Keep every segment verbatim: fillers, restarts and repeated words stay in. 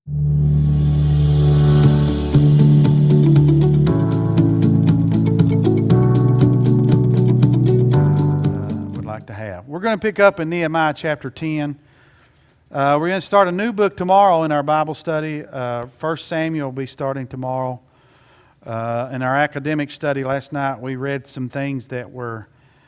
To have. We're going to pick up in Nehemiah chapter ten. Uh, we're going to start a new book tomorrow in our Bible study. Uh, First Samuel will be starting tomorrow. Uh, in our academic study last night, we read some things that were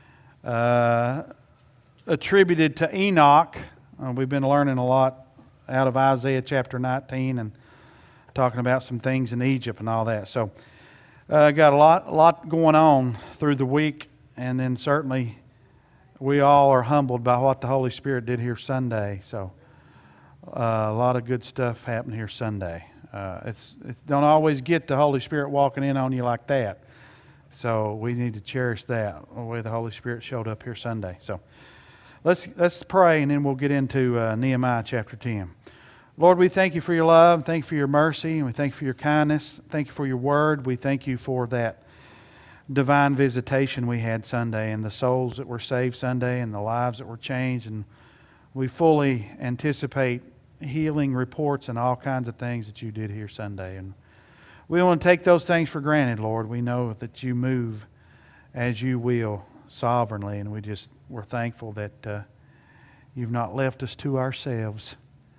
uh, attributed to Enoch. Uh, we've been learning a lot out of Isaiah chapter nineteen and talking about some things in Egypt and all that. So, uh, got a lot, a lot going on through the week, and then certainly we all are humbled by what the Holy Spirit did here Sunday. So uh, a lot of good stuff happened here Sunday. Uh, it's it don't always get the Holy Spirit walking in on you like that. So we need to cherish that, the way the Holy Spirit showed up here Sunday. So let's let's pray, and then we'll get into uh, Nehemiah chapter ten. Lord, we thank you for your love. Thank you for your mercy. And we thank you for your kindness. Thank you for your word. We thank you for that divine visitation we had Sunday, and the souls that were saved Sunday, and the lives that were changed, and we fully anticipate healing reports and all kinds of things that you did here Sunday. And we don't want to take those things for granted, Lord. We know that you move as you will sovereignly, and we just we're thankful that uh, you've not left us to ourselves.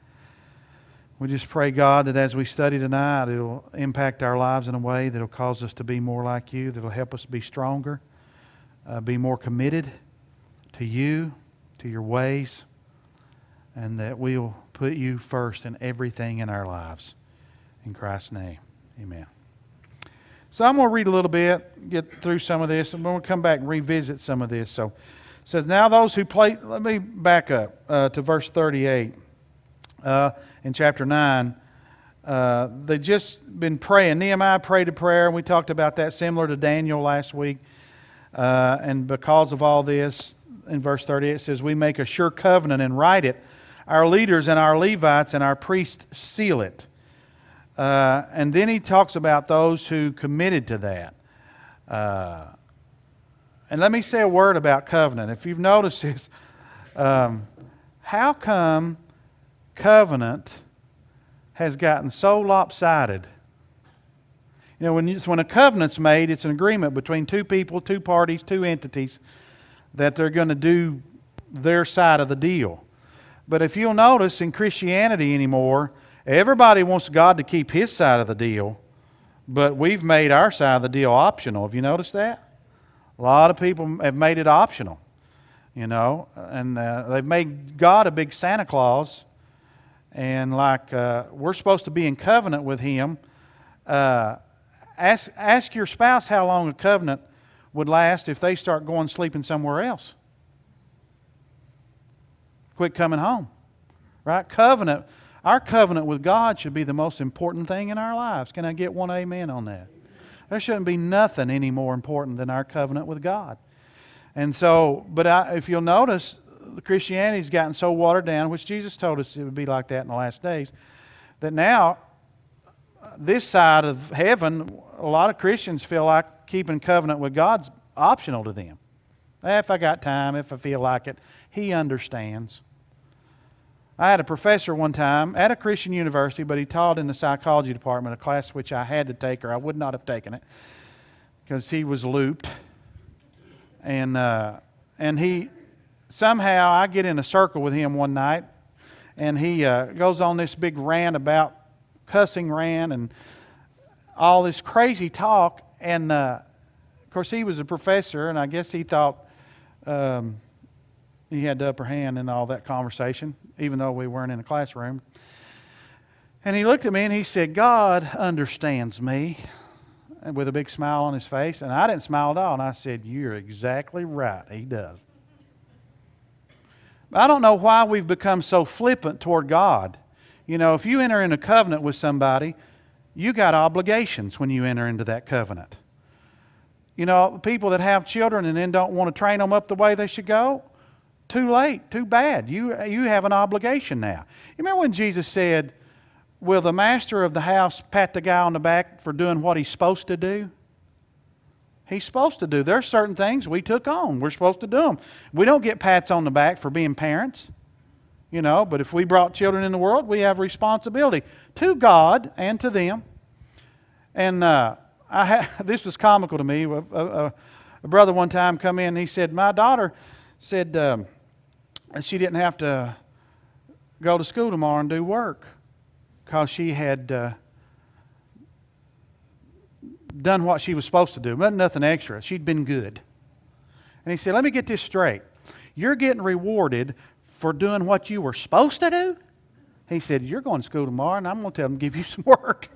We just pray, God, that as we study tonight, it'll impact our lives in a way that'll cause us to be more like you, that'll help us be stronger, uh, be more committed to you, to your ways, and that we'll put you first in everything in our lives. In Christ's name, amen. So I'm going to read a little bit, get through some of this, and we'll come back and revisit some of this. So it says, now those who play, let me back up uh, to verse thirty-eight. Uh, in chapter nine, uh, they've just been praying. Nehemiah prayed a prayer, and we talked about that, similar to Daniel last week. Uh, and because of all this, in verse thirty-eight, it says, we make a sure covenant and write it. Our leaders and our Levites and our priests seal it. Uh, and then he talks about those who committed to that. Uh, and let me say a word about covenant. If you've noticed this, um, how come covenant has gotten so lopsided? You know, when, you, when a covenant's made, it's an agreement between two people, two parties, two entities, that they're going to do their side of the deal. But if you'll notice, in Christianity anymore, everybody wants God to keep His side of the deal, but we've made our side of the deal optional. Have you noticed that? A lot of people have made it optional, you know, and uh, they've made God a big Santa Claus. And like uh, we're supposed to be in covenant with Him. Uh, ask ask your spouse how long a covenant would last if they start going sleeping somewhere else. Quit coming home, right? Covenant. Our covenant with God should be the most important thing in our lives. Can I get one amen on that? There shouldn't be nothing any more important than our covenant with God. And so, but I, if you'll notice, Christianity's gotten so watered down, which Jesus told us it would be like that in the last days, that now this side of heaven, a lot of Christians feel like keeping covenant with God's optional to them. If I got time, if I feel like it, He understands. I had a professor one time at a Christian university, but he taught in the psychology department, a class which I had to take, or I would not have taken it, because he was looped. And uh, and he... Somehow I get in a circle with him one night, and he uh, goes on this big rant about cussing rant and all this crazy talk. And uh, of course, he was a professor, and I guess he thought um, he had the upper hand in all that conversation, even though we weren't in a classroom. And he looked at me and he said, "God understands me," with a big smile on his face. And I didn't smile at all. And I said, "You're exactly right. He does." I don't know why we've become so flippant toward God. You know, if you enter in a covenant with somebody, you got obligations when you enter into that covenant. You know, people that have children and then don't want to train them up the way they should go, too late, too bad. You, you have an obligation now. You remember when Jesus said, will the master of the house pat the guy on the back for doing what he's supposed to do? He's supposed to do. There are certain things we took on. We're supposed to do them. We don't get pats on the back for being parents. you know, but if we brought children in the world, we have responsibility to God and to them. And uh, I ha- this was comical to me. A, a, a brother one time come in and he said, my daughter said um, she didn't have to go to school tomorrow and do work because she had uh, done what she was supposed to do. But nothing extra. She'd been good. And he said, let me get this straight. You're getting rewarded for doing what you were supposed to do? He said, you're going to school tomorrow and I'm going to tell them to give you some work.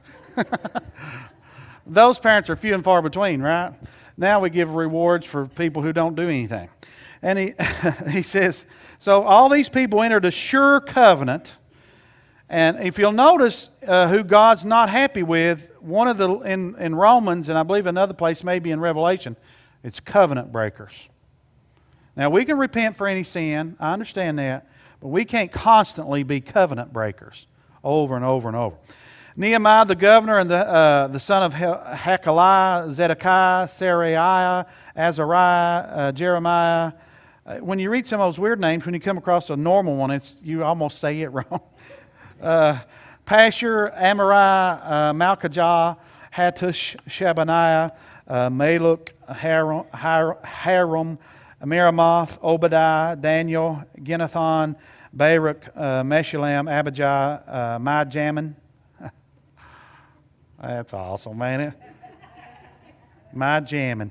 Those parents are few and far between, right? Now we give rewards for people who don't do anything. And he, he says, so all these people entered a sure covenant. And if you'll notice uh, who God's not happy with, one of the, in, in Romans, and I believe another place, maybe in Revelation, it's covenant breakers. Now, we can repent for any sin. I understand that. But we can't constantly be covenant breakers over and over and over. Nehemiah, the governor, and the, uh, the son of Hakaliah, Zedekiah, Seraiah, Azariah, uh, Jeremiah. Uh, when you read some of those weird names, when you come across a normal one, it's you almost say it wrong. uh, Pashur, Amariah, uh, Malchijah, Hattush, Shabaniah, uh, Maluk, Harum, Harum, Miramoth, Obadiah, Daniel, Ginnathan, Baruch, uh, Meshullam, Abijah, uh, Majamin. That's awesome, ain't it? My jamming.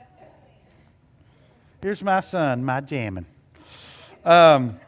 Here's my son, my jamming. Um,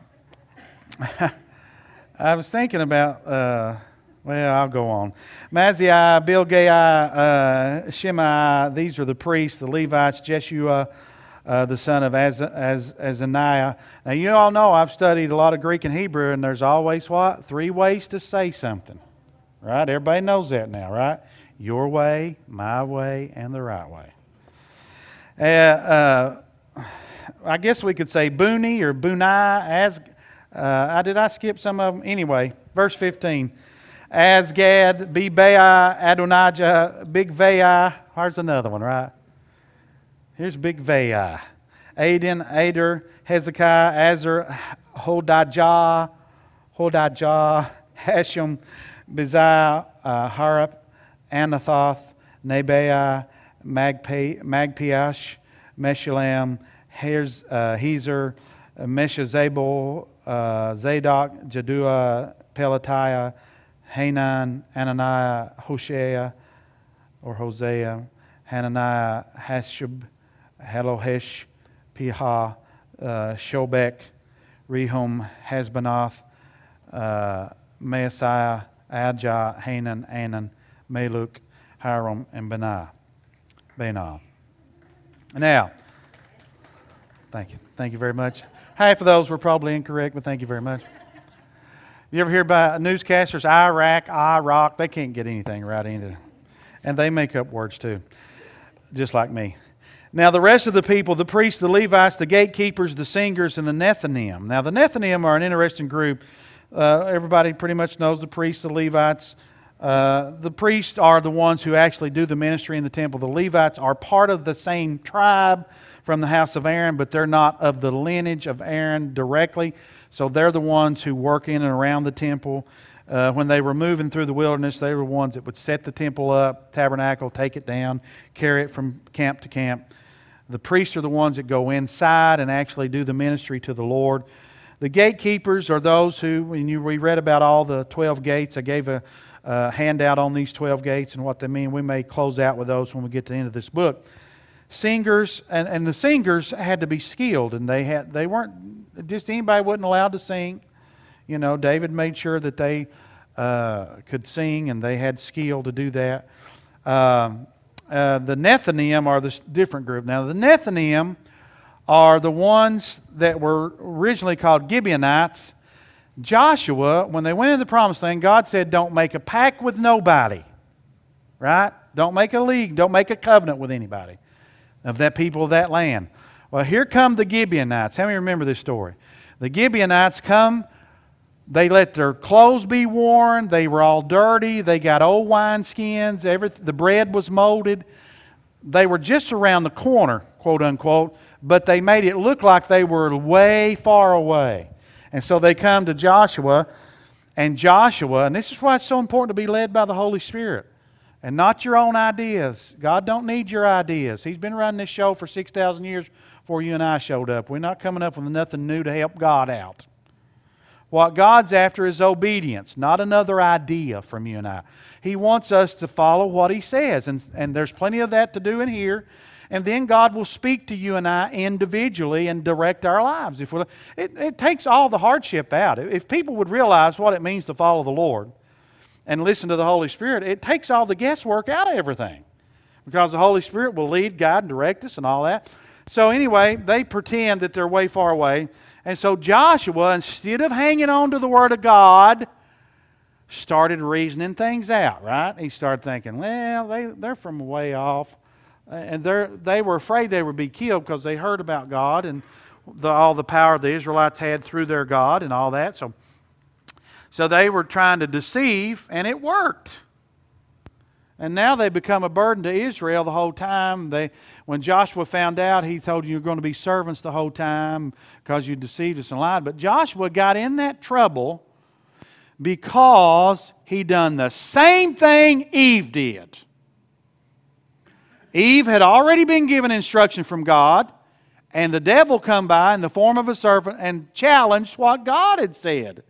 I was thinking about, uh, well, I'll go on. Mazziah, Bilgai, uh, Shimei, these are the priests, the Levites, Jeshua, uh, the son of Az- Az- Azaniah. Now, you all know I've studied a lot of Greek and Hebrew, and there's always what? Three ways to say something. Right? Everybody knows that now, right? Your way, my way, and the right way. Uh, uh, I guess we could say Buni or Bunai. As, uh, did I skip some of them? Anyway, verse fifteen. Asgad, Bebai, Adonijah, Bigvai. Here's another one, right? Here's Bigvai. Aden, Ader, Hezekiah, Azar, Hodijah, Hodijah, Hashem, Bezai, uh, Harap, Anathoth, Nebai, Magpi, Magpiash, Meshullam, Hez, uh, Hezer, uh, Meshazabel, uh, Zadok, Jadua, Pelatiah, Hanan, Ananiah, Hoshea, or Hosea, Hananiah, Hashub, Halohesh, Piha, uh, Shobek, Rehum, Hasbanath, uh, Maaseiah, Adjah, Hanan, Anan, Maluk, Hiram, and Benah. Benah. Now, thank you. Thank you very much. Half of those were probably incorrect, but thank you very much. You ever hear about newscasters, Iraq, Iraq? They can't get anything right either. And they make up words too, just like me. Now, the rest of the people, the priests, the Levites, the gatekeepers, the singers, and the Nethinim. Now, the Nethinim are an interesting group. Uh, everybody pretty much knows the priests, the Levites. Uh, the priests are the ones who actually do the ministry in the temple. The Levites are part of the same tribe from the house of Aaron, but they're not of the lineage of Aaron directly. So they're the ones who work in and around the temple. Uh, when they were moving through the wilderness, they were the ones that would set the temple up, tabernacle, take it down, carry it from camp to camp. The priests are the ones that go inside and actually do the ministry to the Lord. The gatekeepers are those who, when you we read about all the twelve gates, I gave a, a handout on these twelve gates and what they mean. We may close out with those when we get to the end of this book. Singers, and, and the singers had to be skilled, and they had they weren't, just anybody wasn't allowed to sing. You know, David made sure that they uh, could sing, and they had skill to do that. Um, uh, the Nethinim are this different group. Now, the Nethinim are the ones that were originally called Gibeonites. Joshua, when they went into the promised land, God said, don't make a pact with nobody. Right? Don't make a league. Don't make a covenant with anybody of that people of that land. Well, here come the Gibeonites. How many remember this story? The Gibeonites come. They let their clothes be worn. They were all dirty. They got old wineskins. Everything, the bread was molded. They were just around the corner, quote unquote, but they made it look like they were way far away. And so they come to Joshua, and Joshua, and this is why it's so important to be led by the Holy Spirit and not your own ideas. God don't need your ideas. He's been running this show for six thousand years before you and I showed up. We're not coming up with nothing new to help God out. What God's after is obedience, not another idea from you and I. He wants us to follow what He says, and, and there's plenty of that to do in here. And then God will speak to you and I individually and direct our lives. If we, it, it takes all the hardship out. If people would realize what it means to follow the Lord and listen to the Holy Spirit, it takes all the guesswork out of everything. Because the Holy Spirit will lead, guide, and direct us and all that. So anyway, they pretend that they're way far away. And so Joshua, instead of hanging on to the Word of God, started reasoning things out, right? He started thinking, well, they, they're from way off. And they were afraid they would be killed because they heard about God and the, all the power the Israelites had through their God and all that. So, so they were trying to deceive, and it worked. And now they become a burden to Israel the whole time. They, when Joshua found out, he told you you're going to be servants the whole time because you deceived us and lied. But Joshua got in that trouble because he done the same thing Eve did. Eve had already been given instruction from God, and the devil come by in the form of a serpent and challenged what God had said.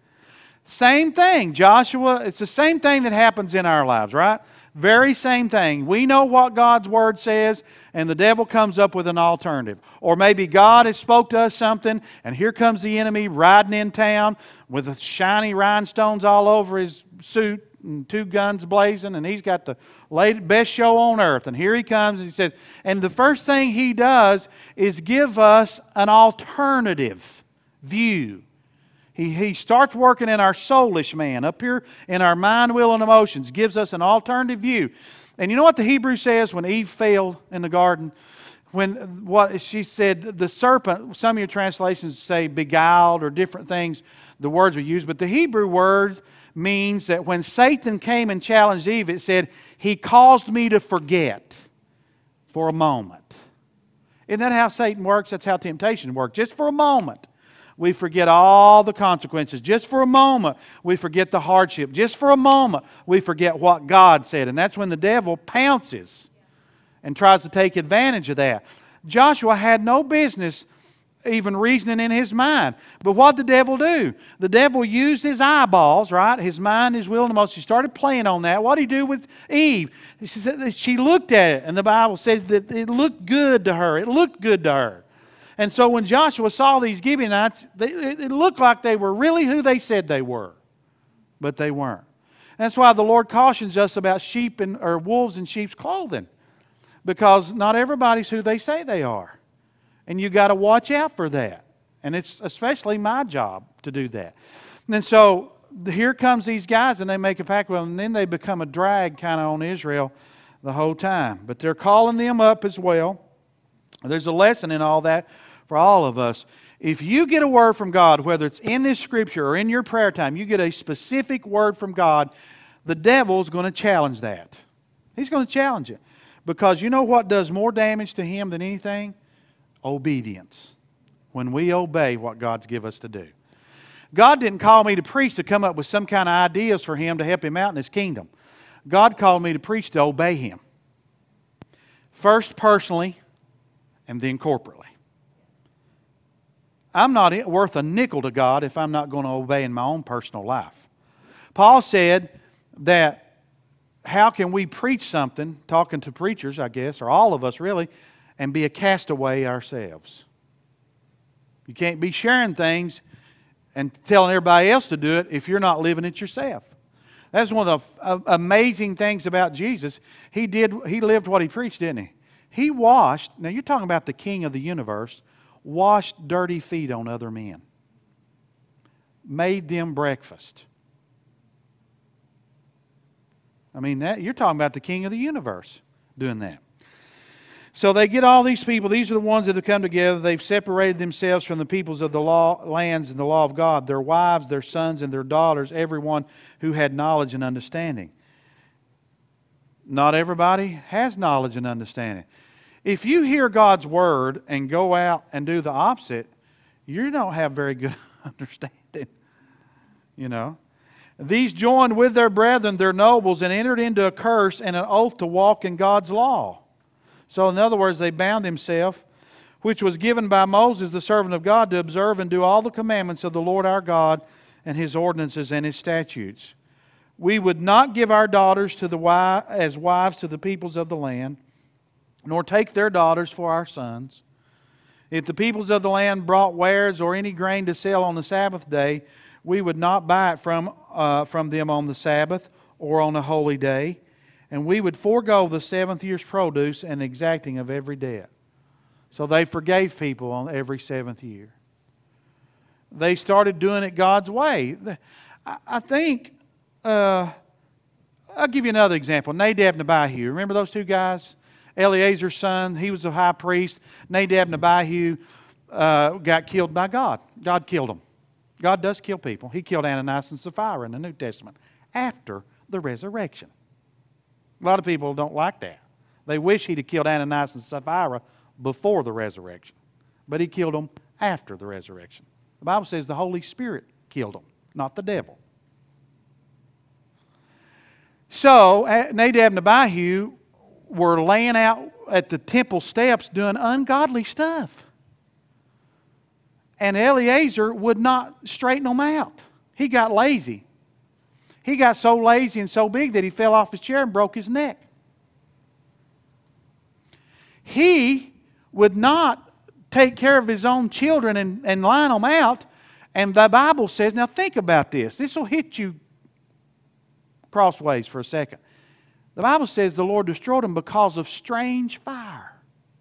Same thing. Joshua, it's the same thing that happens in our lives, right? Very same thing. We know what God's Word says, and the devil comes up with an alternative. Or maybe God has spoke to us something, and here comes the enemy riding in town with the shiny rhinestones all over his suit and two guns blazing, and he's got the best show on earth. And here he comes, and he said, and the first thing he does is give us an alternative view. He, he starts working in our soulish man, up here in our mind, will, and emotions, gives us an alternative view. And you know what the Hebrew says when Eve failed in the garden? When what she said, the serpent, some of your translations say beguiled or different things, the words are used, but the Hebrew word means that when Satan came and challenged Eve, it said, he caused me to forget for a moment. Isn't that how Satan works? That's how temptation works. Just for a moment, we forget all the consequences. Just for a moment, we forget the hardship. Just for a moment, we forget what God said. And that's when the devil pounces and tries to take advantage of that. Joshua had no business even reasoning in his mind. But what did the devil do? The devil used his eyeballs, right? His mind, his will, and emotions. He started playing on that. What did he do with Eve? She said she looked at it, and the Bible says that it looked good to her. It looked good to her. And so when Joshua saw these Gibeonites, they, it looked like they were really who they said they were. But they weren't. And that's why the Lord cautions us about sheep and or wolves in sheep's clothing. Because not everybody's who they say they are. And you've got to watch out for that. And it's especially my job to do that. And so here comes these guys and they make a pact with them. And then they become a drag kind of on Israel the whole time. But they're calling them up as well. There's a lesson in all that for all of us. If you get a word from God, whether it's in this scripture or in your prayer time, you get a specific word from God, the devil's going to challenge that. He's going to challenge it. Because you know what does more damage to him than anything? Obedience. When we obey what God's given us to do. God didn't call me to preach to come up with some kind of ideas for Him to help Him out in His kingdom. God called me to preach to obey Him. First personally, and then corporately. I'm not worth a nickel to God if I'm not going to obey in my own personal life. Paul said that how can we preach something, talking to preachers, I guess, or all of us really, and be a castaway ourselves. You can't be sharing things and telling everybody else to do it if you're not living it yourself. That's one of the amazing things about Jesus. He did. He lived what He preached, didn't He? He washed, now you're talking about the King of the universe, washed dirty feet on other men. Made them breakfast. I mean, that you're talking about the King of the universe doing that. So they get all these people. These are the ones that have come together. They've separated themselves from the peoples of the law, lands and the law of God. Their wives, their sons, and their daughters, everyone who had knowledge and understanding. Not everybody has knowledge and understanding. If you hear God's word and go out and do the opposite, you don't have very good understanding. You know. These joined with their brethren, their nobles, and entered into a curse and an oath to walk in God's law. So in other words, they bound themselves, which was given by Moses, the servant of God, to observe and do all the commandments of the Lord our God and His ordinances and His statutes. We would not give our daughters to the wi- as wives to the peoples of the land, nor take their daughters for our sons. If the peoples of the land brought wares or any grain to sell on the Sabbath day, we would not buy it from, uh, from them on the Sabbath or on a holy day, and we would forego the seventh year's produce and exacting of every debt. So they forgave people on every seventh year. They started doing it God's way. I, I think, uh, I'll give you another example. Nadab and Abihu. Remember those two guys? Eleazar's son, he was the high priest. Nadab and Abihu uh, got killed by God. God killed them. God does kill people. He killed Ananias and Sapphira in the New Testament after the resurrection. A lot of people don't like that. They wish he'd have killed Ananias and Sapphira before the resurrection. But he killed them after the resurrection. The Bible says the Holy Spirit killed them, not the devil. So Nadab and Abihu were laying out at the temple steps doing ungodly stuff. And Eleazar would not straighten them out. He got lazy. He got so lazy and so big that he fell off his chair and broke his neck. He would not take care of his own children and, and line them out. And the Bible says, now think about this. This will hit you crossways for a second. The Bible says the Lord destroyed them because of strange fire.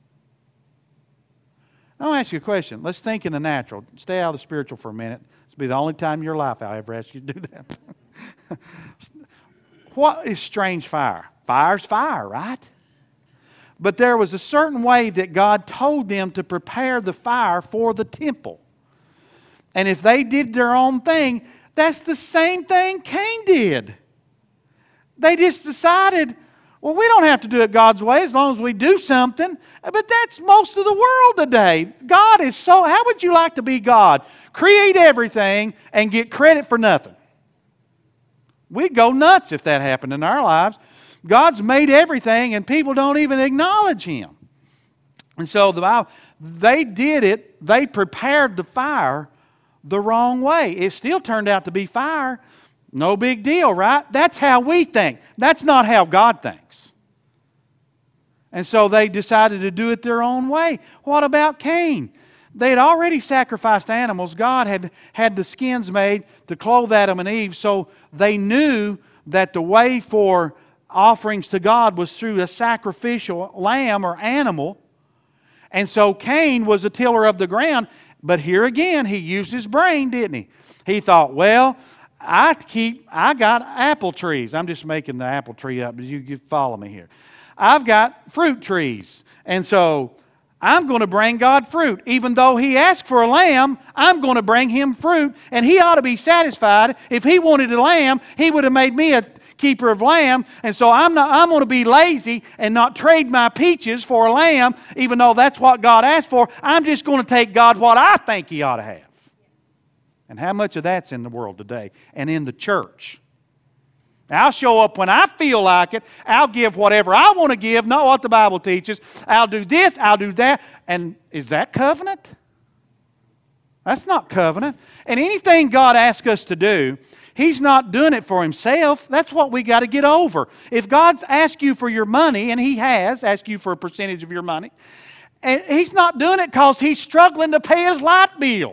I'll ask you a question. Let's think in the natural. Stay out of the spiritual for a minute. This will be the only time in your life I'll ever ask you to do that. What is strange fire? Fire's fire, right? But there was a certain way that God told them to prepare the fire for the temple. And if they did their own thing, that's the same thing Cain did. They just decided, well, we don't have to do it God's way as long as we do something. But that's most of the world today. God is so, how would you like to be God? Create everything and get credit for nothing. We'd go nuts if that happened in our lives. God's made everything and people don't even acknowledge Him. And so the Bible, they did it, they prepared the fire the wrong way. It still turned out to be fire. No big deal, right? That's how we think. That's not how God thinks. And so they decided to do it their own way. What about Cain? They had already sacrificed animals. God had had the skins made to clothe Adam and Eve, so they knew that the way for offerings to God was through a sacrificial lamb or animal. And so Cain was a tiller of the ground, but here again, he used his brain, didn't he? He thought, well, I keep, I got apple trees. I'm just making the apple tree up, but you, you follow me here. I've got fruit trees. And so I'm going to bring God fruit. Even though He asked for a lamb, I'm going to bring Him fruit. And He ought to be satisfied. If He wanted a lamb, He would have made me a keeper of lamb. And so I'm not, I'm going to be lazy and not trade my peaches for a lamb, even though that's what God asked for. I'm just going to take God what I think He ought to have. And how much of that's in the world today and in the church? I'll show up when I feel like it. I'll give whatever I want to give, not what the Bible teaches. I'll do this, I'll do that. And is that covenant? That's not covenant. And anything God asks us to do, He's not doing it for Himself. That's what we got to get over. If God's asked you for your money, and He has asked you for a percentage of your money, and He's not doing it because He's struggling to pay His light bill.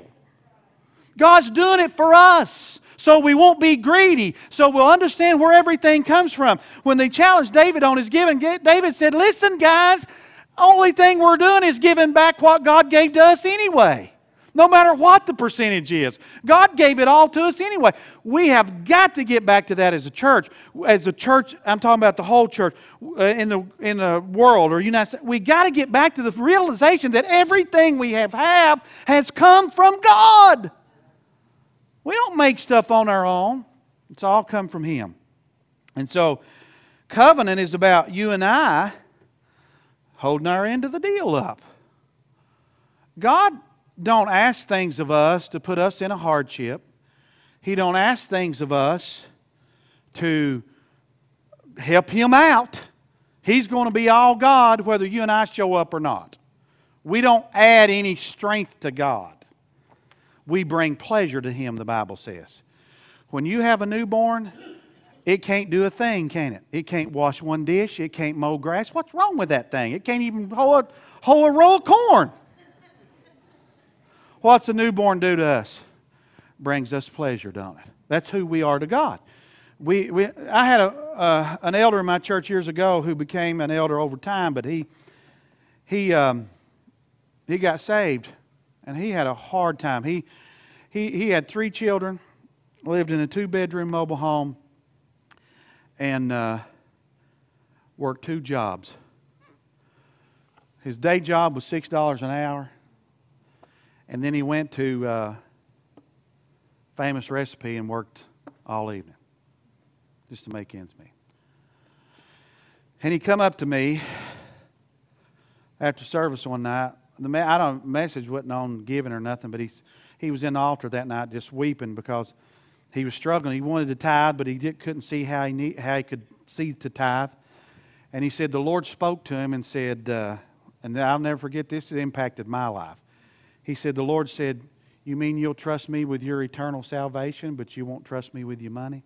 God's doing it for us, so we won't be greedy, so we'll understand where everything comes from. When they challenged David on his giving, David said, listen, guys, only thing we're doing is giving back what God gave to us anyway. No matter what the percentage is. God gave it all to us anyway. We have got to get back to that as a church. As a church, I'm talking about the whole church uh, in the in the world or United States. We got to get back to the realization that everything we have have has come from God. We don't make stuff on our own. It's all come from Him. And so, covenant is about you and I holding our end of the deal up. God don't ask things of us to put us in a hardship. He don't ask things of us to help Him out. He's going to be all God whether you and I show up or not. We don't add any strength to God. We bring pleasure to Him, the Bible says. When you have a newborn, it can't do a thing, can it? It can't wash one dish. It can't mow grass. What's wrong with that thing? It can't even hoe a, hoe a row of corn. What's a newborn do to us? Brings us pleasure, don't it? That's who we are to God. We, we I had a uh, an elder in my church years ago who became an elder over time, but he he um, he got saved, and he had a hard time. He he he had three children, lived in a two-bedroom mobile home, and uh, worked two jobs. His day job was six dollars an hour, and then he went to uh, Famous Recipe and worked all evening just to make ends meet. And he come up to me after service one night. The me- I don't message wasn't on giving or nothing, but he's he was in the altar that night just weeping because he was struggling. He wanted to tithe, but he did, couldn't see how he need, how he could see to tithe. And he said the Lord spoke to him and said, uh, and I'll never forget this. It impacted my life. He said the Lord said, "You mean you'll trust me with your eternal salvation, but you won't trust me with your money?"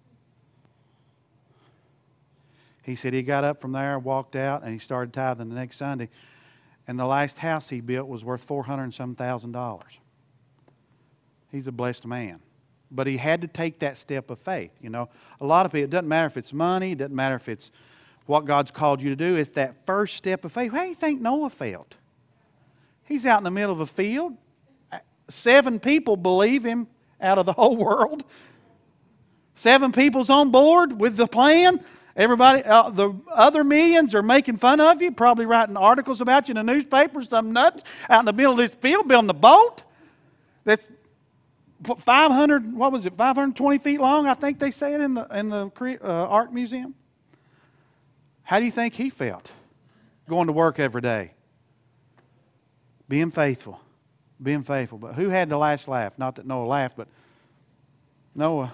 He said he got up from there, walked out, and he started tithing the next Sunday. And the last house he built was worth four hundred and some thousand dollars. He's a blessed man. But he had to take that step of faith. You know, a lot of people, it doesn't matter if it's money, it doesn't matter if it's what God's called you to do. It's that first step of faith. How do you think Noah felt? He's out in the middle of a field. Seven people believe him out of the whole world. Seven people's on board with the plan. Everybody, uh, the other millions are making fun of you, probably writing articles about you in the newspaper, some nuts out in the middle of this field building a boat that's five hundred, what was it, five hundred twenty feet long, I think they say it in the, in the uh, Art Museum. How do you think he felt going to work every day? Being faithful. Being faithful. But who had the last laugh? Not that Noah laughed, but Noah.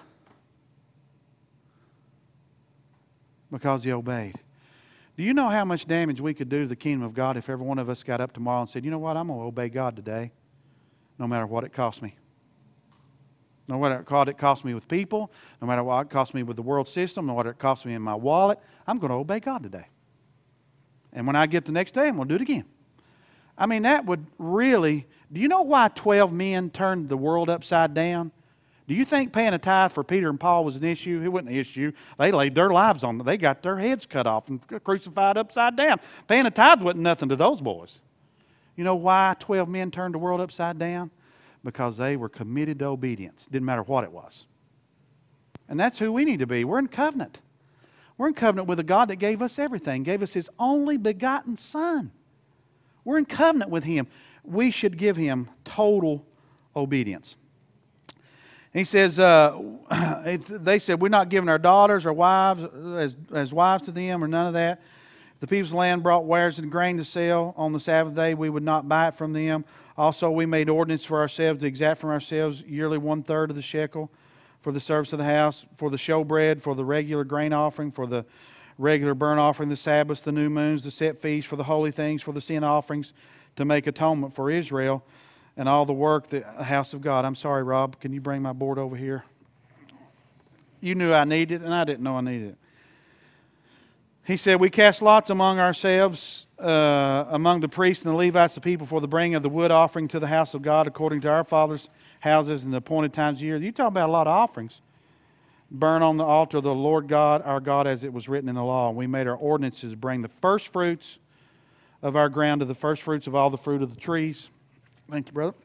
Because he obeyed. Do you know how much damage we could do to the kingdom of God if every one of us got up tomorrow and said, "You know what, I'm going to obey God today, no matter what it costs me. No matter what it costs me with people, no matter what it costs me with the world system, no matter what it costs me in my wallet, I'm going to obey God today. And when I get the next day, I'm going to do it again." I mean, that would really... Do you know why twelve men turned the world upside down? Do you think paying a tithe for Peter and Paul was an issue? It wasn't an issue. They laid their lives on it. They got their heads cut off and crucified upside down. Paying a tithe wasn't nothing to those boys. You know why twelve men turned the world upside down? Because they were committed to obedience. Didn't matter what it was. And that's who we need to be. We're in covenant. We're in covenant with a God that gave us everything, gave us His only begotten Son. We're in covenant with Him. We should give Him total obedience. He says, uh, they said, we're not giving our daughters or wives as, as wives to them or none of that. If the people's land brought wares and grain to sell on the Sabbath day, we would not buy it from them. Also, we made ordinance for ourselves to exact from ourselves yearly one-third of the shekel for the service of the house, for the showbread, for the regular grain offering, for the regular burnt offering, the Sabbaths, the new moons, the set feasts, for the holy things, for the sin offerings, to make atonement for Israel, and all the work, the house of God. I'm sorry, Rob, can you bring my board over here? You knew I needed it, and I didn't know I needed it. He said, we cast lots among ourselves, uh, among the priests and the Levites, the people, for the bringing of the wood offering to the house of God, according to our fathers' houses in the appointed times of year. You talk about a lot of offerings. Burn on the altar of the Lord God, our God, as it was written in the law. And we made our ordinances bring the first fruits of our ground to the first fruits of all the fruit of the trees. Thank you, brother.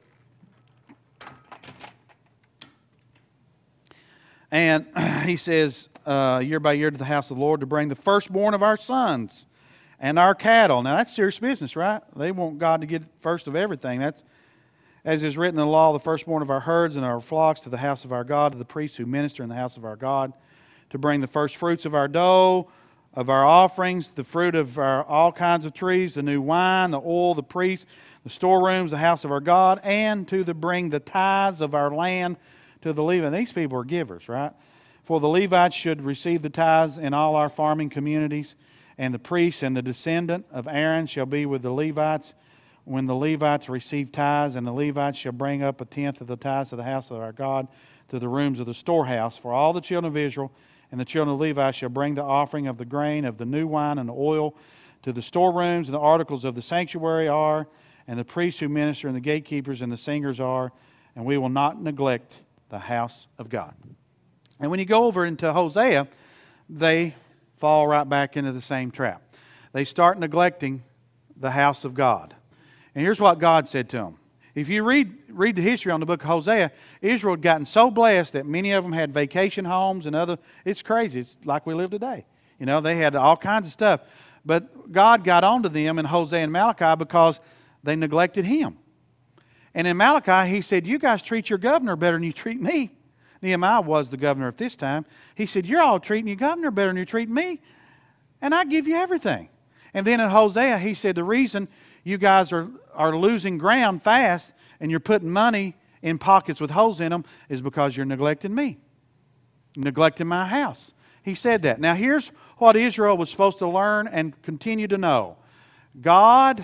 And he says, uh, year by year to the house of the Lord to bring the firstborn of our sons and our cattle. Now, that's serious business, right? They want God to get first of everything. That's, as is written in the law, the firstborn of our herds and our flocks to the house of our God, to the priests who minister in the house of our God, to bring the first fruits of our dough, of our offerings, the fruit of our all kinds of trees, the new wine, the oil, the priests, the storerooms, the house of our God, and to the bring the tithes of our land to the Levites. These people are givers, right? For the Levites should receive the tithes in all our farming communities, and the priests and the descendant of Aaron shall be with the Levites when the Levites receive tithes, and the Levites shall bring up a tenth of the tithes of the house of our God to the rooms of the storehouse. For all the children of Israel and the children of Levi shall bring the offering of the grain, of the new wine, and the oil to the storerooms, and the articles of the sanctuary are, and the priests who minister, and the gatekeepers, and the singers are, and we will not neglect the house of God. And when you go over into Hosea, they fall right back into the same trap. They start neglecting the house of God. And here's what God said to them. If you read, read the history on the book of Hosea, Israel had gotten so blessed that many of them had vacation homes and other, it's crazy. It's like we live today. You know, they had all kinds of stuff. But God got onto them in Hosea and Malachi because they neglected Him. And in Malachi, He said, you guys treat your governor better than you treat me. Nehemiah was the governor at this time. He said, you're all treating your governor better than you treat me, and I give you everything. And then in Hosea, he said, the reason you guys are, are losing ground fast and you're putting money in pockets with holes in them is because you're neglecting me, neglecting my house. He said that. Now here's what Israel was supposed to learn and continue to know. God,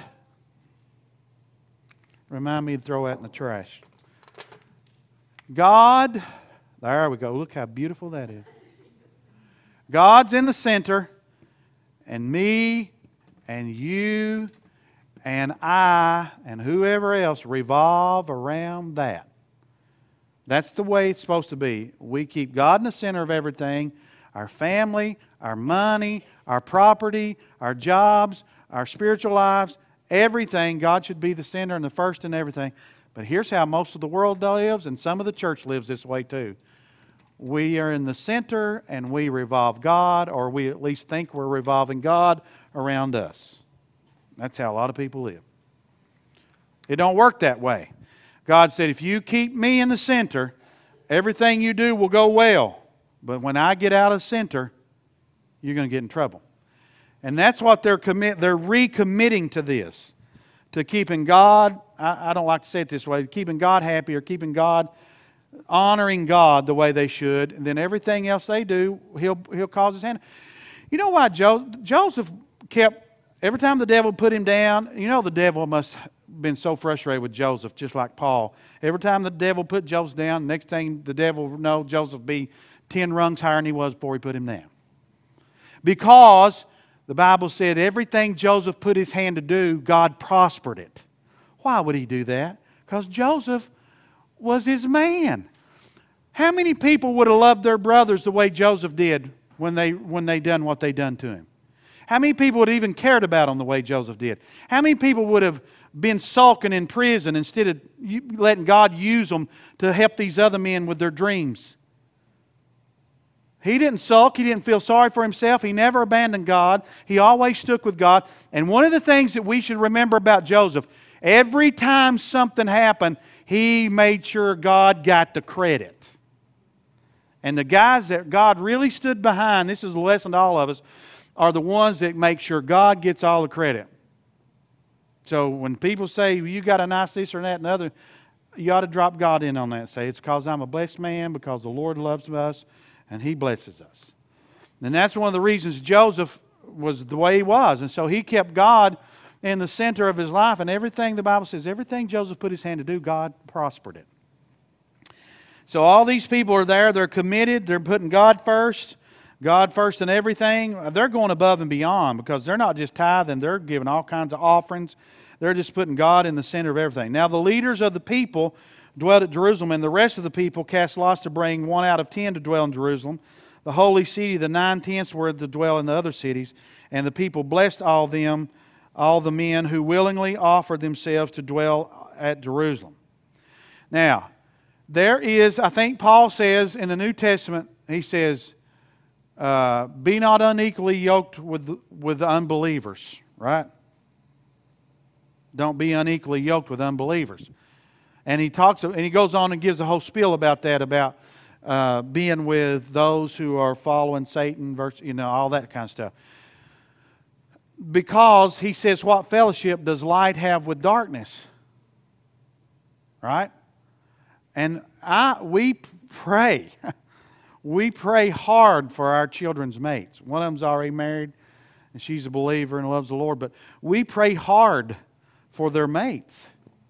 remind me to throw that in the trash. God, there we go. Look how beautiful that is. God's in the center, and me and you and I and whoever else revolve around that. That's the way it's supposed to be. We keep God in the center of everything. Our family, our money, our property, our jobs, our spiritual lives, everything. God should be the center and the first in everything. But here's how most of the world lives, and some of the church lives this way too. We are in the center and we revolve God, or we at least think we're revolving God around us. That's how a lot of people live. It don't work that way. God said, if you keep me in the center, everything you do will go well. But when I get out of center, you're going to get in trouble. And that's what they're commit. They're recommitting to this, to keeping God. I, I don't like to say it this way. Keeping God happy, or keeping God, honoring God the way they should. And then everything else they do, He'll He'll cause His hand. You know why jo- Joseph kept. Every time the devil put him down, you know the devil must have been so frustrated with Joseph, just like Paul. Every time the devil put Joseph down, next thing the devil would know, Joseph would be ten rungs higher than he was before he put him down. Because the Bible said everything Joseph put his hand to do, God prospered it. Why would he do that? Because Joseph was his man. How many people would have loved their brothers the way Joseph did when they, when they done what they done to him? How many people would have even cared about him the way Joseph did? How many people would have been sulking in prison instead of letting God use them to help these other men with their dreams? He didn't sulk. He didn't feel sorry for himself. He never abandoned God. He always stuck with God. And one of the things that we should remember about Joseph, every time something happened, he made sure God got the credit. And the guys that God really stood behind, this is a lesson to all of us, are the ones that make sure God gets all the credit. So when people say, well, you got a nice this or that and other, you ought to drop God in on that. Say, it's because I'm a blessed man, because the Lord loves us, and He blesses us. And that's one of the reasons Joseph was the way he was. And so he kept God in the center of his life, and everything, the Bible says, everything Joseph put his hand to do, God prospered it. So all these people are there, they're committed, they're putting God first. God first in everything. They're going above and beyond, because they're not just tithing, they're giving all kinds of offerings. They're just putting God in the center of everything. Now the leaders of the people dwelt at Jerusalem, and the rest of the people cast lots to bring one out of ten to dwell in Jerusalem. The holy city, the nine-tenths were to dwell in the other cities. And the people blessed all them, all the men who willingly offered themselves to dwell at Jerusalem. Now, there is, I think Paul says in the New Testament, he says, Uh, be not unequally yoked with with unbelievers, right? Don't be unequally yoked with unbelievers. And he talks, and he goes on and gives a whole spiel about that, about uh, being with those who are following Satan, you know, all that kind of stuff. Because he says, what fellowship does light have with darkness? Right? And I, we pray. We pray hard for our children's mates. One of them's already married, and she's a believer and loves the Lord. But we pray hard for their mates.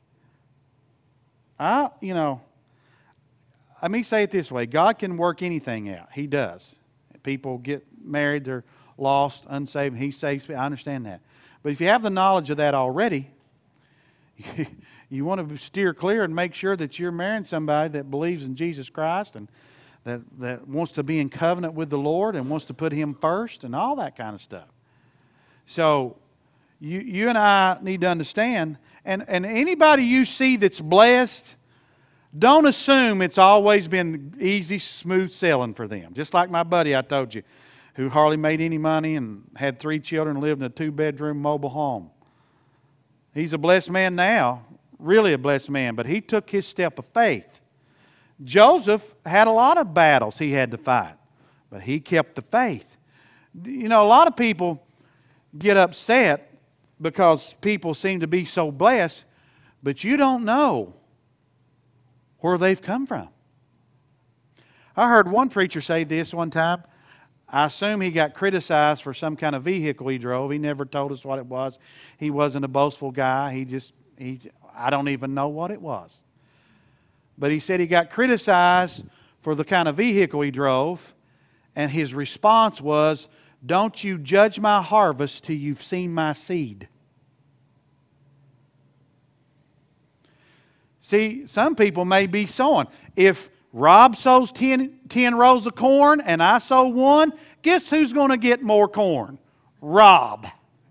I, you know, let me say it this way. God can work anything out. He does. People get married, they're lost, unsaved, He saves people. I understand that. But if you have the knowledge of that already, you, you want to steer clear and make sure that you're marrying somebody that believes in Jesus Christ and that, that wants to be in covenant with the Lord and wants to put Him first and all that kind of stuff. So you, you and I need to understand, and, and anybody you see that's blessed, don't assume it's always been easy, smooth sailing for them. Just like my buddy I told you, who hardly made any money and had three children and lived in a two-bedroom mobile home. He's a blessed man now, really a blessed man, but he took his step of faith. Joseph had a lot of battles he had to fight, but he kept the faith. You know, a lot of people get upset because people seem to be so blessed, but you don't know where they've come from. I heard one preacher say this one time. I assume he got criticized for some kind of vehicle he drove. He never told us what it was. He wasn't a boastful guy. He just, he, I don't even know what it was. But he said he got criticized for the kind of vehicle he drove, and his response was, "Don't you judge my harvest till you've seen my seed." See, some people may be sowing. If Rob sows ten, ten rows of corn and I sow one, guess who's going to get more corn? Rob.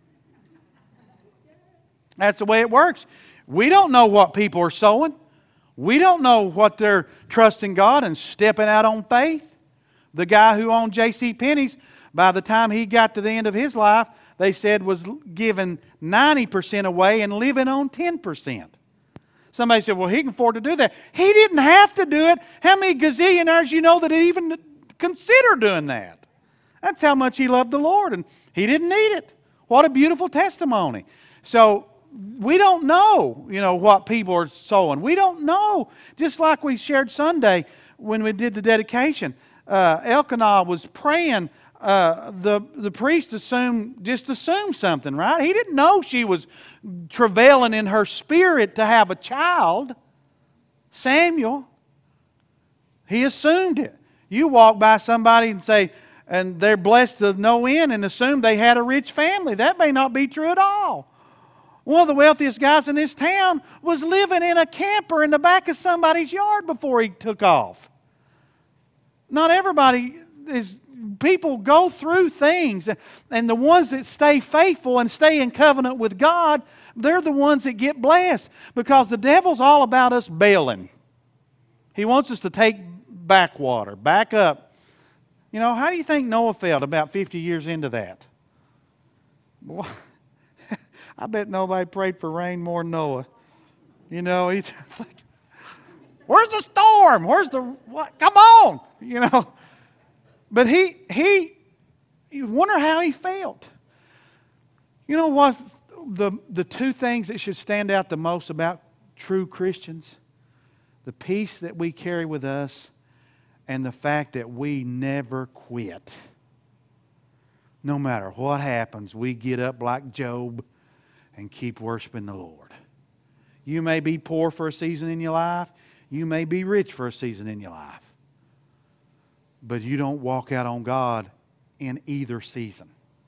That's the way it works. We don't know what people are sowing. We don't know what they're trusting God and stepping out on faith. The guy who owned J C Penney's, by the time he got to the end of his life, they said was giving ninety percent away and living on ten percent. Somebody said, well, he can afford to do that. He didn't have to do it. How many gazillionaires you know that even consider doing that? That's how much he loved the Lord, and he didn't need it. What a beautiful testimony. So we don't know, you know, what people are sowing. We don't know. Just like we shared Sunday when we did the dedication. Uh, Elkanah was praying. Uh, the, the priest assumed, just assumed something, right? He didn't know she was travailing in her spirit to have a child. Samuel. He assumed it. You walk by somebody and say, and they're blessed to no end and assume they had a rich family. That may not be true at all. One of the wealthiest guys in this town was living in a camper in the back of somebody's yard before he took off. Not everybody is... People go through things, and the ones that stay faithful and stay in covenant with God, they're the ones that get blessed, because the devil's all about us bailing. He wants us to take backwater, back up. You know, how do you think Noah felt about fifty years into that? Boy, I bet nobody prayed for rain more than Noah. You know, he's like, where's the storm? Where's the, what? Come on! You know. But he, he, you wonder how he felt. You know what? The, the two things that should stand out the most about true Christians? The peace that we carry with us and the fact that we never quit. No matter what happens, we get up like Job and keep worshiping the Lord. You may be poor for a season in your life. You may be rich for a season in your life. But you don't walk out on God in either season.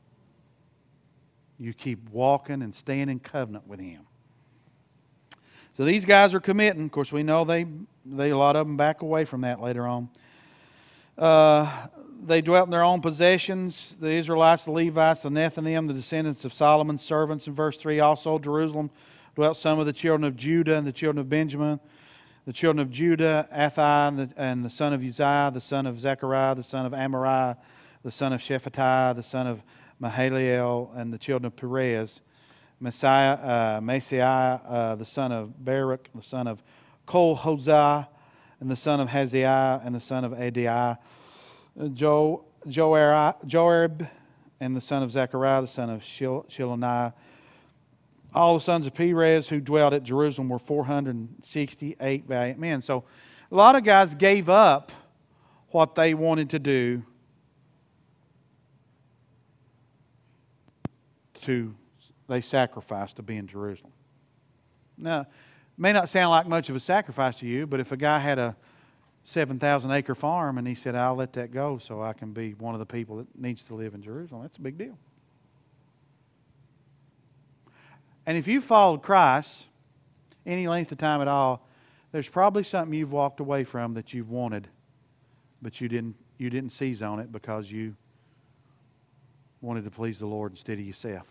You keep walking and staying in covenant with Him. So these guys are committing. Of course, we know they, they a lot of them back away from that later on. Uh, they dwelt in their own possessions. The Israelites, the Levites, the Nethinim, the descendants of Solomon's servants. In verse three, also Jerusalem dwelt some of the children of Judah and the children of Benjamin. The children of Judah, Athai, and the, and the son of Uzziah, the son of Zechariah, the son of Amariah, the son of Shephatiah, the son of Mahaliel, and the children of Perez. Messiah, uh, Messiah, uh, the son of Baruch, the son of Kol-Hozah, and the son of Haziah, and the son of Adiah, Jo, Joarib, and the son of Zechariah, the son of Shil- Shiloniah. All the sons of Perez who dwelt at Jerusalem were four hundred sixty-eight valiant men. So a lot of guys gave up what they wanted to do to, they sacrificed to be in Jerusalem. Now, it may not sound like much of a sacrifice to you, but if a guy had a seven thousand acre farm and he said, I'll let that go so I can be one of the people that needs to live in Jerusalem, that's a big deal. And if you followed Christ any length of time at all, there's probably something you've walked away from that you've wanted, but you didn't you didn't seize on it because you wanted to please the Lord instead of yourself.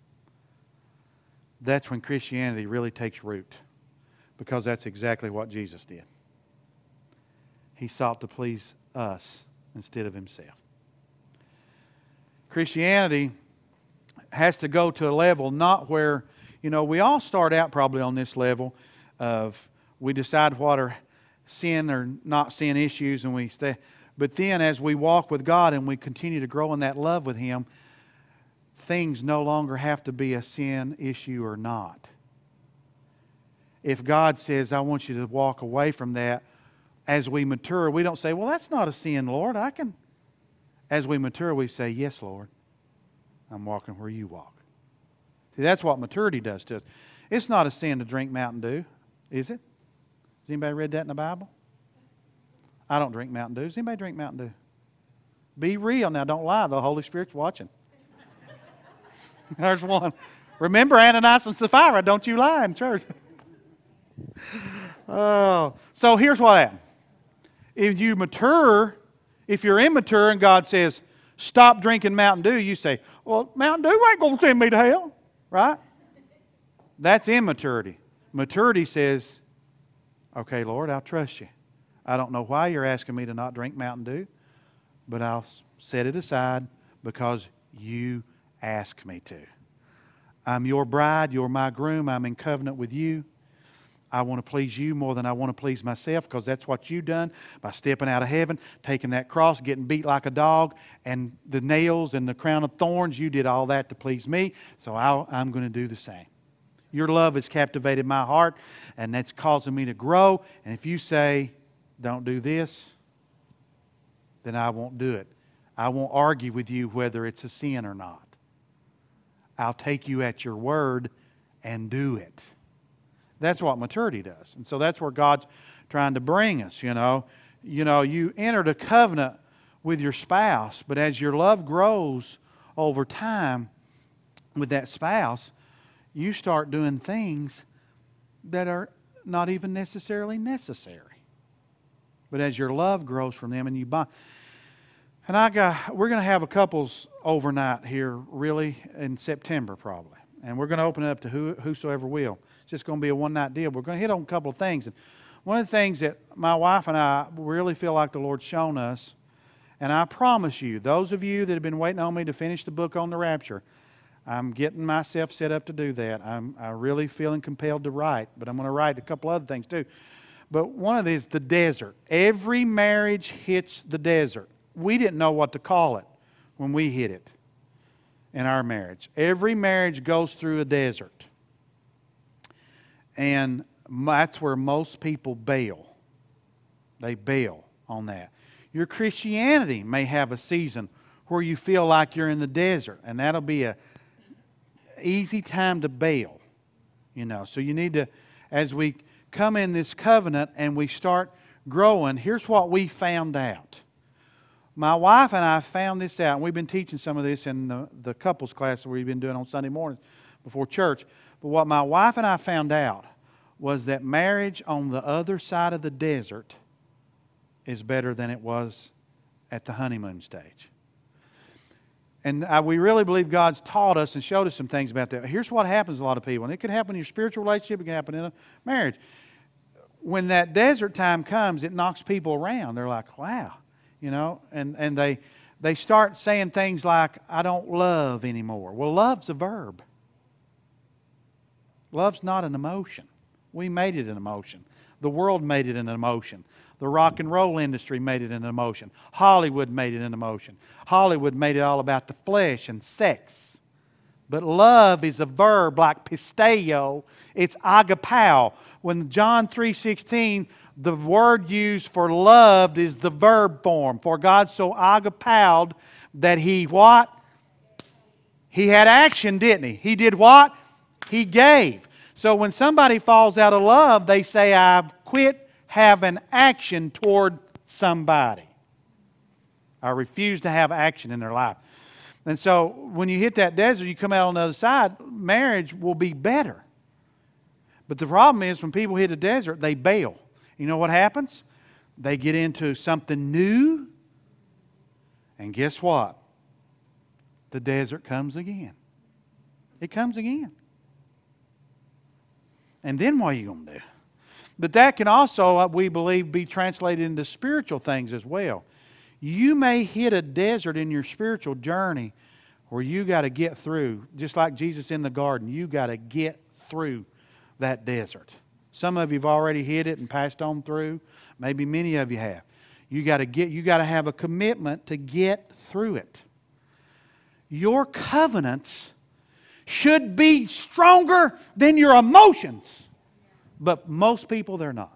That's when Christianity really takes root, because that's exactly what Jesus did. He sought to please us instead of Himself. Christianity has to go to a level not where, you know, we all start out probably on this level of we decide what are sin or not sin issues, and we stay. But then as we walk with God and we continue to grow in that love with Him, things no longer have to be a sin issue or not. If God says, I want you to walk away from that, as we mature, we don't say, well, that's not a sin, Lord. I can. As we mature, we say, yes, Lord. I'm walking where you walk. See, that's what maturity does to us. It's not a sin to drink Mountain Dew, is it? Has anybody read that in the Bible? I don't drink Mountain Dew. Does anybody drink Mountain Dew? Be real now. Don't lie. The Holy Spirit's watching. There's one. Remember Ananias and Sapphira. Don't you lie in church. Oh, so here's what happens. If you mature, if you're immature and God says, stop drinking Mountain Dew, you say, well, Mountain Dew ain't going to send me to hell. Right? That's immaturity. Maturity says, okay, Lord, I'll trust you. I don't know why you're asking me to not drink Mountain Dew, but I'll set it aside because you ask me to. I'm your bride. You're my groom. I'm in covenant with you. I want to please you more than I want to please myself, because that's what you've done by stepping out of heaven, taking that cross, getting beat like a dog, and the nails and the crown of thorns. You did all that to please me, so I'll, I'm going to do the same. Your love has captivated my heart, and that's causing me to grow. And if you say, don't do this, then I won't do it. I won't argue with you whether it's a sin or not. I'll take you at your word and do it. That's what maturity does. And so that's where God's trying to bring us, you know. You know, you entered a covenant with your spouse, but as your love grows over time with that spouse, you start doing things that are not even necessarily necessary. But as your love grows from them and you bond. And I got, we're going to have a couples overnight here really in September probably. And we're going to open it up to who, whosoever will. It's just going to be a one-night deal. We're going to hit on a couple of things. And one of the things that my wife and I really feel like the Lord's shown us, and I promise you, those of you that have been waiting on me to finish the book on the rapture, I'm getting myself set up to do that. I'm I really feeling compelled to write, but I'm going to write a couple other things too. But one of these, the desert. Every marriage hits the desert. We didn't know what to call it when we hit it in our marriage. Every marriage goes through a desert. And that's where most people bail. They bail on that. Your Christianity may have a season where you feel like you're in the desert, and that'll be a easy time to bail. You know, so you need to, as we come in this covenant and we start growing, here's what we found out. My wife and I found this out, and we've been teaching some of this in the, the couples class that we've been doing on Sunday mornings before church. But what my wife and I found out was that marriage on the other side of the desert is better than it was at the honeymoon stage. And I, we really believe God's taught us and showed us some things about that. Here's what happens to a lot of people. And it can happen in your spiritual relationship. It can happen in a marriage. When that desert time comes, it knocks people around. They're like, wow. You know, and, and they they start saying things like, I don't love anymore. Well, love's a verb. Love's not an emotion. We made it an emotion. The world made it an emotion. The rock and roll industry made it an emotion. Hollywood made it an emotion. Hollywood made it all about the flesh and sex. But love is a verb like pisteo. It's agapao. When John three sixteen, the word used for loved is the verb form. For God so agapaoed that He what? He had action, didn't He? He did what? He gave. So when somebody falls out of love, they say, I've quit having action toward somebody. I refuse to have action in their life. And so when you hit that desert, you come out on the other side, marriage will be better. But the problem is when people hit a desert, they bail. You know what happens? They get into something new, and guess what? The desert comes again. It comes again. And then what are you going to do? But that can also, we believe, be translated into spiritual things as well. You may hit a desert in your spiritual journey where you got to get through, just like Jesus in the garden, you got to get through that desert. Some of you have already hit it and passed on through. Maybe many of you have. You got to get, you got to have a commitment to get through it. Your covenants should be stronger than your emotions. But most people, they're not.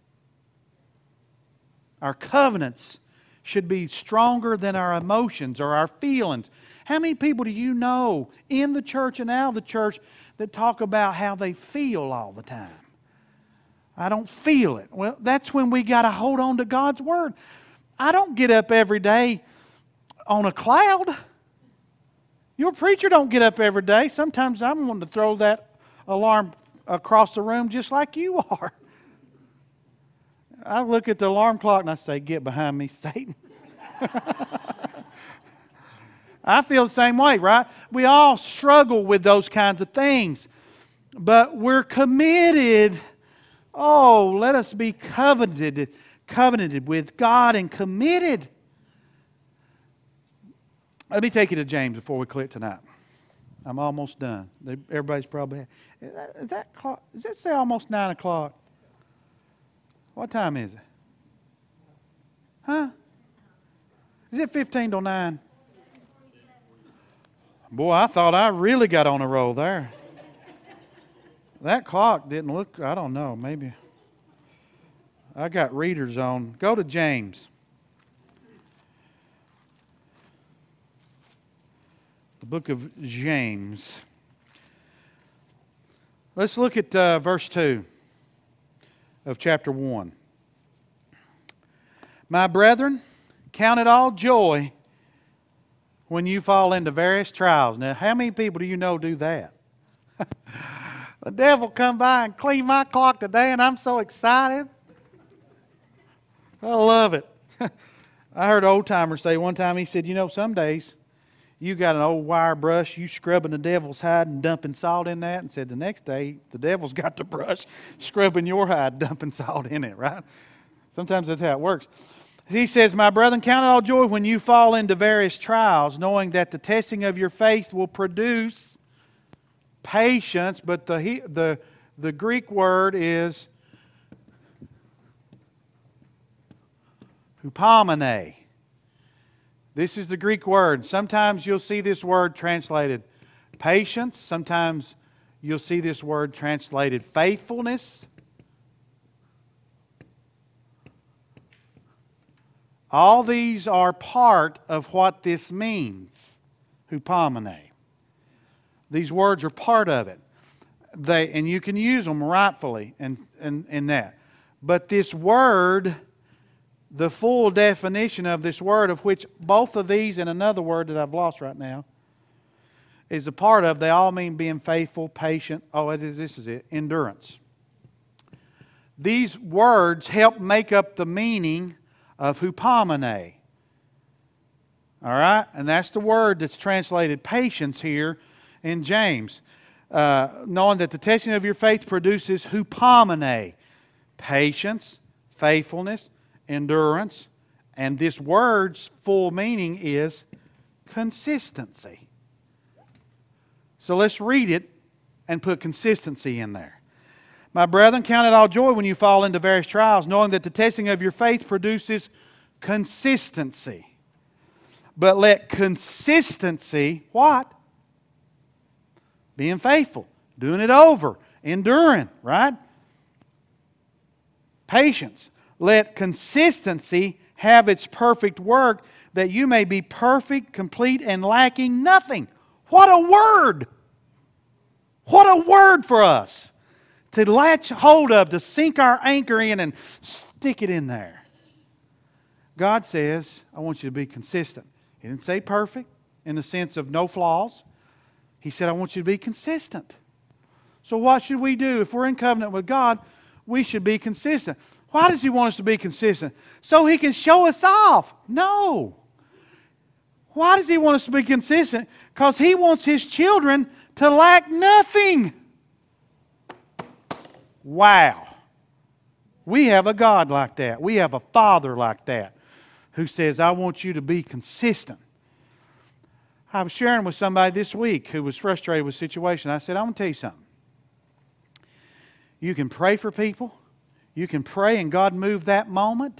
Our covenants should be stronger than our emotions or our feelings. How many people do you know in the church and out of the church that talk about how they feel all the time? I don't feel it. Well, that's when we got to hold on to God's Word. I don't get up every day on a cloud. Your preacher don't get up every day. Sometimes I'm wanting to throw that alarm across the room just like you are. I look at the alarm clock and I say, get behind me, Satan. I feel the same way, right? We all struggle with those kinds of things. But we're committed. Oh, let us be covenanted, covenanted with God and committed. Let me take you to James before we quit tonight. I'm almost done. Everybody's probably... Is that, is that clock, does that say almost nine o'clock? What time is it? Huh? Is it fifteen till nine? Boy, I thought I really got on a roll there. That clock didn't look... I don't know, maybe... I got readers on. Go to James. The book of James. Let's look at uh, verse two of chapter one. My brethren, count it all joy when you fall into various trials. Now, how many people do you know do that? The devil come by and clean my clock today, and I'm so excited. I love it. I heard an old timer say one time, he said, you know, some days you got an old wire brush, you scrubbing the devil's hide and dumping salt in that, and said the next day the devil's got the brush scrubbing your hide, dumping salt in it, right? Sometimes that's how it works. He says, my brethren, count it all joy when you fall into various trials, knowing that the testing of your faith will produce patience, but the, the, the Greek word is hupomene. This is the Greek word. Sometimes you'll see this word translated patience. Sometimes you'll see this word translated faithfulness. All these are part of what this means, hupomene. These words are part of it. They, and you can use them rightfully in, in, in that. But this word... the full definition of this word, of which both of these and another word that I've lost right now is a part of, they all mean being faithful, patient. Oh, this is it, endurance. These words help make up the meaning of hupomene. All right? And that's the word that's translated patience here in James. Uh, knowing that the testing of your faith produces hupomene, patience, faithfulness, endurance, and this word's full meaning is consistency. So let's read it and put consistency in there. My brethren, count it all joy when you fall into various trials, knowing that the testing of your faith produces consistency. But let consistency, what? Being faithful, doing it over, enduring, right? Patience. Let consistency have its perfect work, that you may be perfect, complete, and lacking nothing. What a word! What a word for us to latch hold of, to sink our anchor in and stick it in there. God says, I want you to be consistent. He didn't say perfect in the sense of no flaws. He said, I want you to be consistent. So what should we do? If we're in covenant with God, we should be consistent. Why does He want us to be consistent? So He can show us off. No. Why does He want us to be consistent? Because He wants His children to lack nothing. Wow. We have a God like that. We have a Father like that who says, I want you to be consistent. I was sharing with somebody this week who was frustrated with a situation. I said, I'm going to tell you something. You can pray for people. You can pray and God move that moment.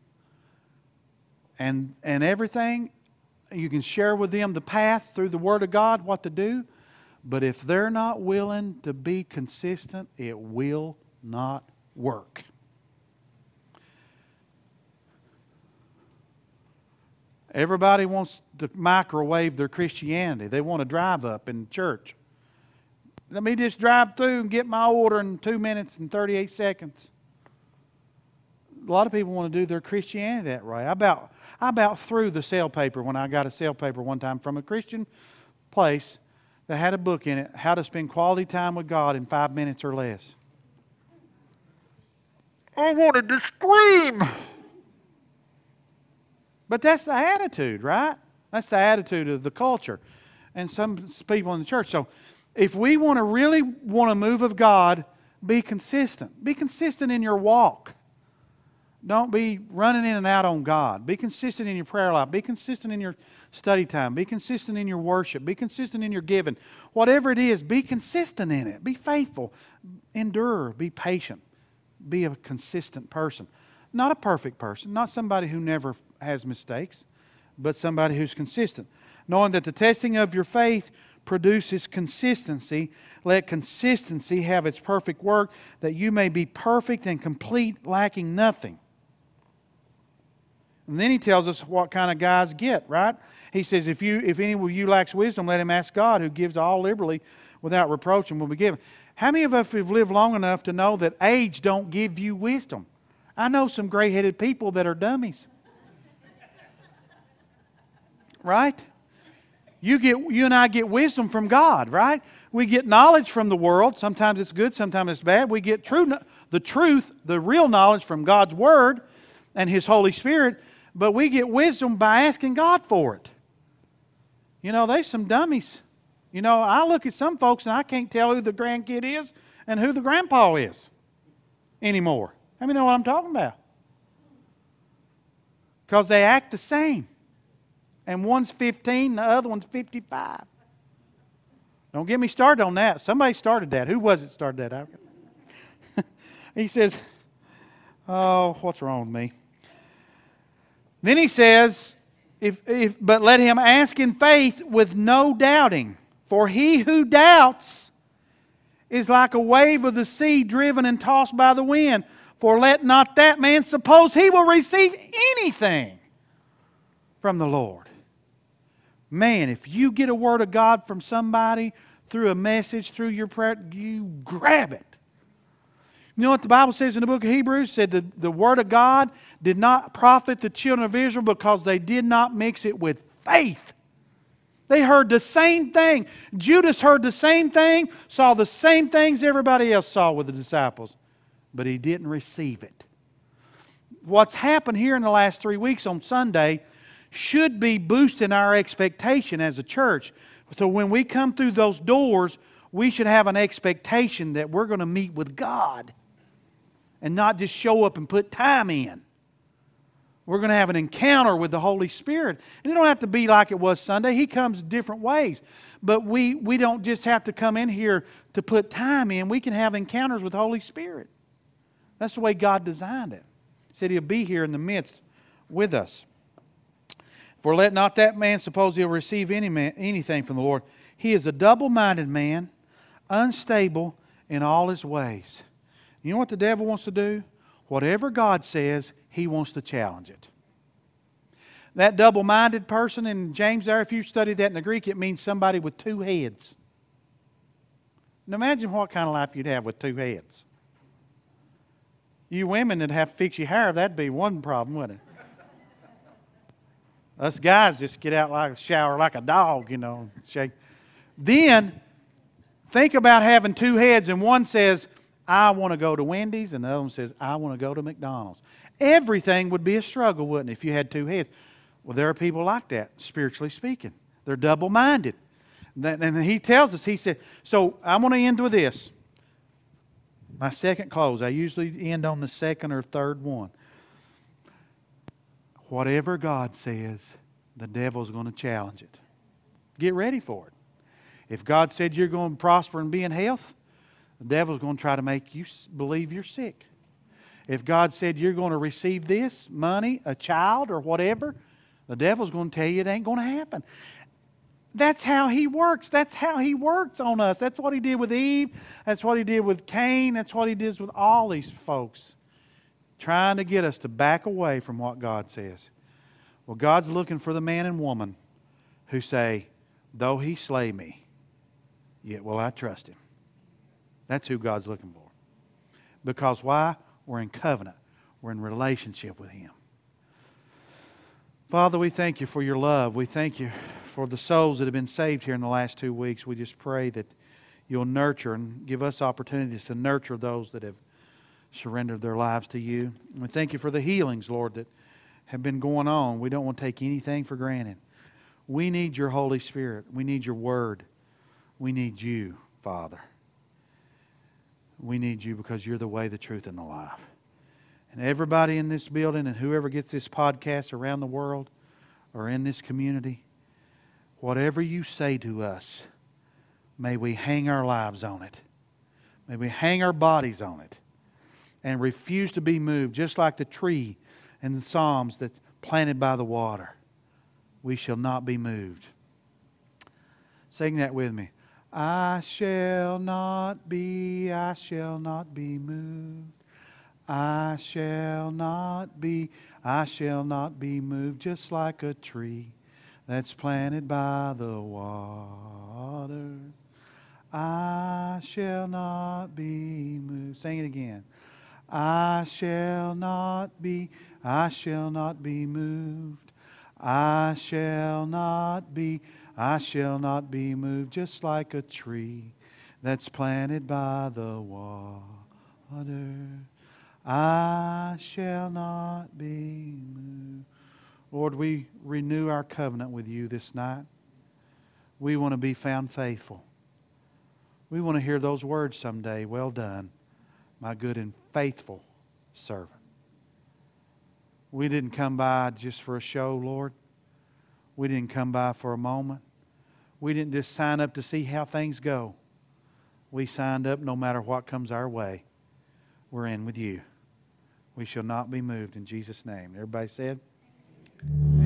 And, and everything. You can share with them the path through the Word of God, what to do. But if they're not willing to be consistent, it will not work. Everybody wants to microwave their Christianity. They want to drive up in church. Let me just drive through and get my order in two minutes and thirty-eight seconds. A lot of people want to do their Christianity that way. I about, I about threw the sale paper when I got a sale paper one time from a Christian place that had a book in it, How to Spend Quality Time with God in Five Minutes or Less. I wanted to scream. But that's the attitude, right? That's the attitude of the culture and some people in the church. So if we want to really want a move of God, be consistent. Be consistent in your walk. Don't be running in and out on God. Be consistent in your prayer life. Be consistent in your study time. Be consistent in your worship. Be consistent in your giving. Whatever it is, be consistent in it. Be faithful. Endure. Be patient. Be a consistent person. Not a perfect person. Not somebody who never has mistakes, but somebody who's consistent. Knowing that the testing of your faith produces consistency, let consistency have its perfect work, that you may be perfect and complete, lacking nothing. And then he tells us what kind of guys get, right? He says, if you, if any of you lacks wisdom, let him ask God, who gives all liberally without reproach, and will be given. How many of us have lived long enough to know that age don't give you wisdom? I know some gray-headed people that are dummies. Right? You get, you and I get wisdom from God, right? We get knowledge from the world. Sometimes it's good, sometimes it's bad. We get true, the truth, the real knowledge from God's Word and His Holy Spirit, but we get wisdom by asking God for it. You know, there's some dummies. You know, I look at some folks and I can't tell who the grandkid is and who the grandpa is anymore. How many know what I'm talking about? Because they act the same. And one's fifteen, the other one's fifty-five. Don't get me started on that. Somebody started that. Who was it started that? He says, oh, what's wrong with me? Then he says, if, if, but let him ask in faith with no doubting. For he who doubts is like a wave of the sea driven and tossed by the wind. For let not that man suppose he will receive anything from the Lord. Man, if you get a word of God from somebody through a message, through your prayer, you grab it. You know what the Bible says in the book of Hebrews? It said that the word of God did not profit the children of Israel because they did not mix it with faith. They heard the same thing. Judas heard the same thing, saw the same things everybody else saw with the disciples, but he didn't receive it. What's happened here in the last three weeks on Sunday should be boosting our expectation as a church. So when we come through those doors, we should have an expectation that we're going to meet with God and not just show up and put time in. We're going to have an encounter with the Holy Spirit. And it don't have to be like it was Sunday. He comes different ways. But we, we don't just have to come in here to put time in. We can have encounters with the Holy Spirit. That's the way God designed it. He said He'll be here in the midst with us. For let not that man suppose he'll receive any man, anything from the Lord. He is a double-minded man, unstable in all his ways. You know what the devil wants to do? Whatever God says, he wants to challenge it. That double-minded person in James there, if you study that in the Greek, it means somebody with two heads. Now imagine what kind of life you'd have with two heads. You women that have to fix your hair, that'd be one problem, wouldn't it? Us guys just get out like a shower like a dog, you know. Shake. Then, think about having two heads and one says, I want to go to Wendy's, and the other one says, I want to go to McDonald's. Everything would be a struggle, wouldn't it, if you had two heads? Well, there are people like that, spiritually speaking. They're double-minded. And he tells us, he said, so I'm going to end with this. My second close. I usually end on the second or third one. Whatever God says, the devil's going to challenge it. Get ready for it. If God said you're going to prosper and be in health, the devil's going to try to make you believe you're sick. If God said you're going to receive this, money, a child, or whatever, the devil's going to tell you it ain't going to happen. That's how he works. That's how he works on us. That's what he did with Eve. That's what he did with Cain. That's what he does with all these folks. Trying to get us to back away from what God says. Well, God's looking for the man and woman who say, though he slay me, yet will I trust him. That's who God's looking for. Because why? We're in covenant. We're in relationship with Him. Father, we thank You for Your love. We thank You for the souls that have been saved here in the last two weeks. We just pray that You'll nurture and give us opportunities to nurture those that have surrendered their lives to You. And we thank You for the healings, Lord, that have been going on. We don't want to take anything for granted. We need Your Holy Spirit. We need Your Word. We need You, Father. We need You because You're the way, the truth, and the life. And everybody in this building and whoever gets this podcast around the world or in this community, whatever You say to us, may we hang our lives on it. May we hang our bodies on it and refuse to be moved, just like the tree in the Psalms that's planted by the water. We shall not be moved. Sing that with me. I shall not be, I shall not be moved. I shall not be, I shall not be moved, just like a tree that's planted by the water. I shall not be moved. Sing it again. I shall not be, I shall not be moved. I shall not be, I shall not be moved, just like a tree that's planted by the water. I shall not be moved. Lord, we renew our covenant with You this night. We want to be found faithful. We want to hear those words someday. Well done, my good and faithful servant. We didn't come by just for a show, Lord. We didn't come by for a moment. We didn't just sign up to see how things go. We signed up no matter what comes our way. We're in with You. We shall not be moved in Jesus' name. Everybody said?